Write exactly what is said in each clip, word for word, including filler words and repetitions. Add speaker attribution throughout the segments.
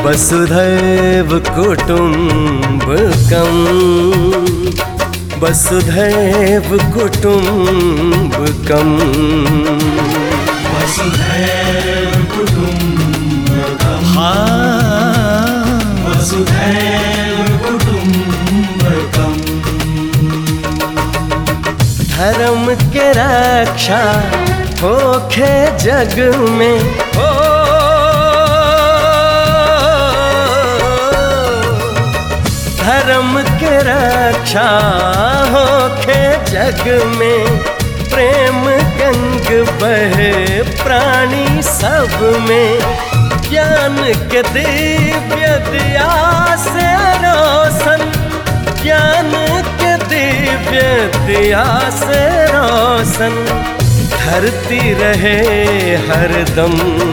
Speaker 1: वसुधैव कुटुम्बकम् वसुधैव कुटुम्बकम्
Speaker 2: वसुधैव कुटुम्बकम् वसुधैव कुटुम्बकम्।
Speaker 1: धर्म के रक्षा होखे जग में हो, धर्म के रक्षा होखे जग में, प्रेम गंग बहे प्राणी सब में, ज्ञान के दिव्य दिया से रोशन, ज्ञान के दिव्य दिया से रोशन, धरती रहे हरदम।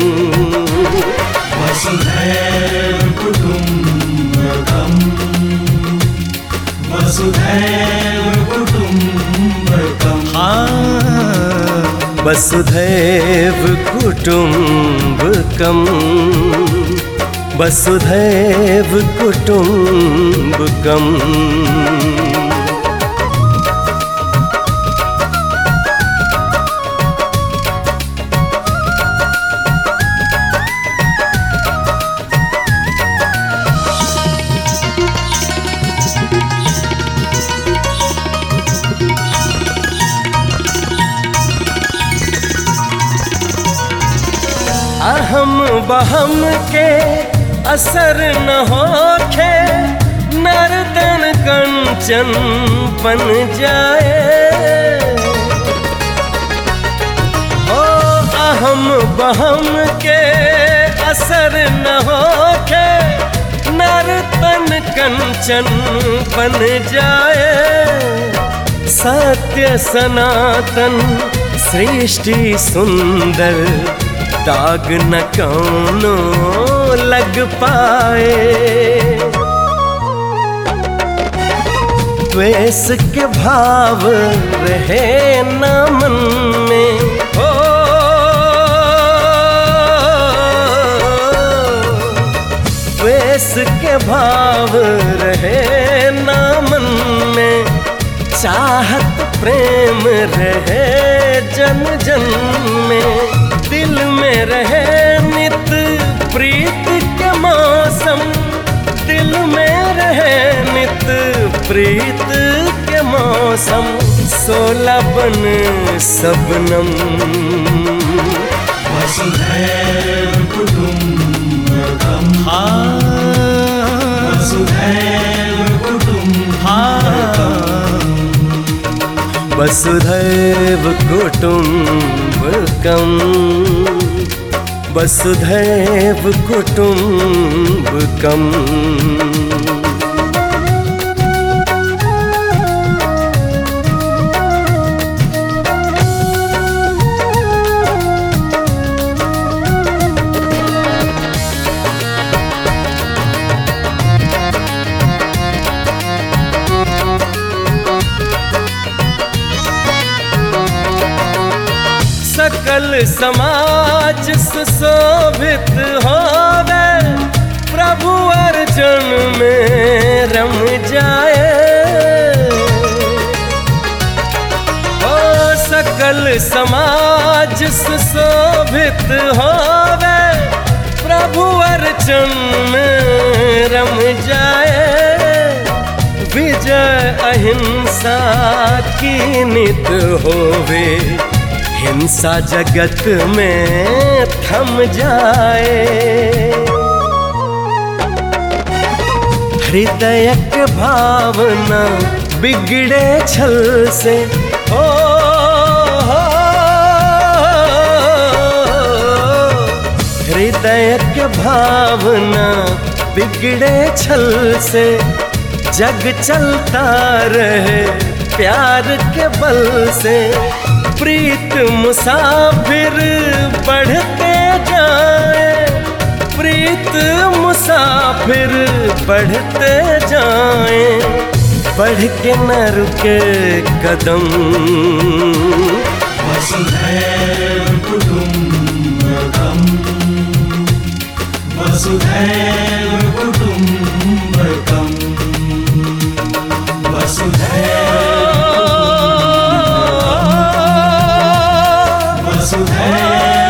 Speaker 2: वसुधैव कुटुम्बकम् वसुधैव कुटुम्बकम्।
Speaker 1: वसुधैव कुटुम्बकम् वसुधैव कुटुम्बकम्। अहम बहम के असर न होखे, नर्तन कंचन बन जाए। ओ अहम बहम के असर न होखे, नर्तन कंचन बन जाए। सत्य सनातन सृष्टि सुंदर, दाग न कौनो लग पाए। द्वेष के भाव रहे न मन में हो, द्वेष के भाव रहे न मन में, चाहत प्रेम रहे जन जन में, दिल में रहे नित प्रीत के मौसम, दिल में रहे नित प्रीत के मौसम, सोलह बन सबनम।
Speaker 2: वसुधैव कुटुम्बकम् वसुधैव कुटुम्बकम्।
Speaker 1: वसुधैव कुटुम्बकम् वसुधैव कुटुम्बकम्। सकल समाज सुशोभित होवे, प्रभु अर्जुन में रम जाए। ओ सकल समाज सुशोभित होवे, प्रभु अर्जुन में रम जाए। विजय अहिंसा की नित होवे, हिंसा जगत में थम जाए। हृदय के भावना बिगड़े छल से हो, हृदय के भावना बिगड़े छल से, जग चलता रहे प्यार के बल से। प्रीत मुसाफिर बढ़ते जाए, प्रीत मुसाफिर बढ़ते जाए, बढ़ के न रुके कदम।
Speaker 2: वसुधैव कुटुम्बकम् वसुधैव कुटुम्बकम् वसुधैव वसुधैव